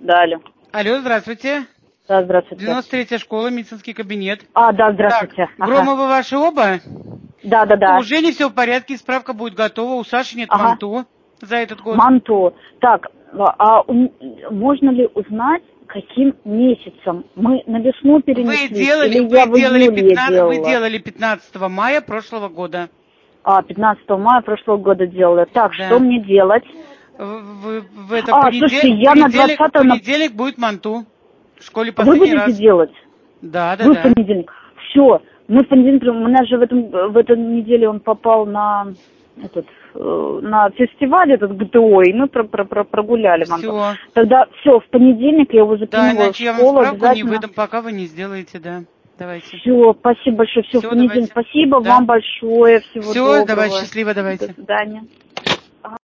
Да, алло. Алло, здравствуйте. Да, здравствуйте. 93-я школа, медицинский кабинет. Да, здравствуйте. Так, Громовы ваши оба? Да. У Жени все в порядке, справка будет готова. У Саши нет МАНТО за этот год. МАНТО. Так, можно ли узнать, каким месяцем? Мы на весну перенесли, Вы делали 15 мая прошлого года. 15 мая прошлого года делала. Так, да. Что мне делать? Слушайте, я на 20-го... понедельник будет МАНТО. В школе последний раз. Вы будете делать? Да. Вы в понедельник. Все. Мы в понедельник, у нас же в эту неделю он попал на фестиваль этот ГТО, и мы прогуляли МАНТО. Все. Тогда все, в понедельник я его закинула в школу. Я вам справку не выдам, пока вы не сделаете, да. Давайте. Все, спасибо большое, все, в понедельник. Давайте. Спасибо вам большое, всего доброго. Давай, счастливо, давайте. До свидания.